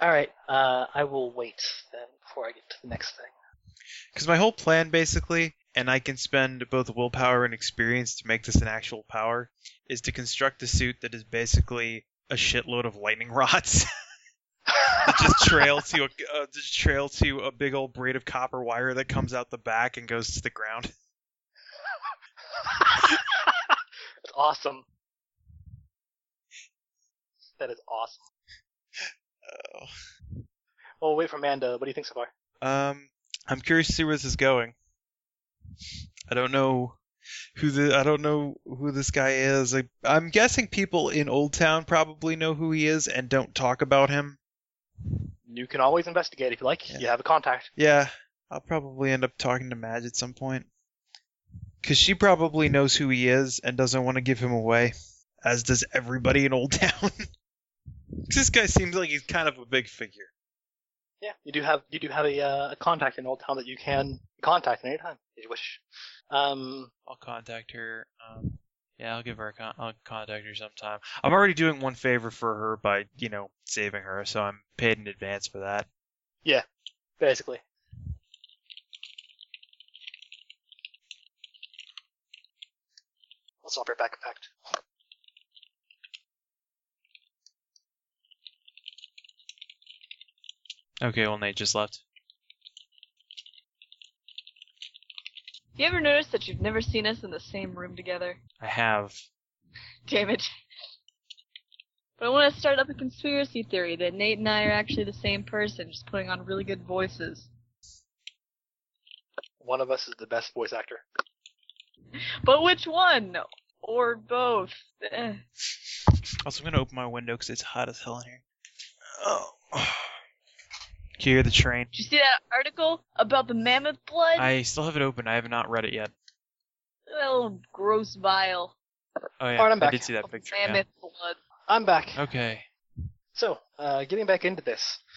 Alright, I will wait then before I get to the next thing. Because my whole plan, basically, and I can spend both willpower and experience to make this an actual power, is to construct a suit that is basically a shitload of lightning rods that just trail to a big old braid of copper wire that comes out the back and goes to the ground. That's awesome. That is awesome. Oh. Well, we'll wait for Amanda. What do you think so far? I'm curious to see where this is going. I don't know who this guy is. I'm guessing people in Old Town probably know who he is and don't talk about him. You can always investigate if you like. Yeah. You have a contact. Yeah, I'll probably end up talking to Madge at some point. Because she probably knows who he is and doesn't want to give him away, as does everybody in Old Town. This guy seems like he's kind of a big figure. Yeah, you do have a contact in Old Town that you can contact at any time if you wish. I'll contact her. Yeah, I'll contact her sometime. I'm already doing one favor for her by, saving her, so I'm paid in advance for that. Yeah, basically. I'll stop your back effect. Okay, well, Nate just left. You ever notice that you've never seen us in the same room together? I have. Damn it. But I want to start up a conspiracy theory that Nate and I are actually the same person, just putting on really good voices. One of us is the best voice actor. But which one? Or both? Also, I'm going to open my window because it's hot as hell in here. Oh. Can you hear the train? Did you see that article about the mammoth blood? I still have it open. I have not read it yet. That little gross vial. Oh, yeah. Alright, I'm back. I did see that picture. Mammoth blood. I'm back. Yeah. Okay. So, getting back into this.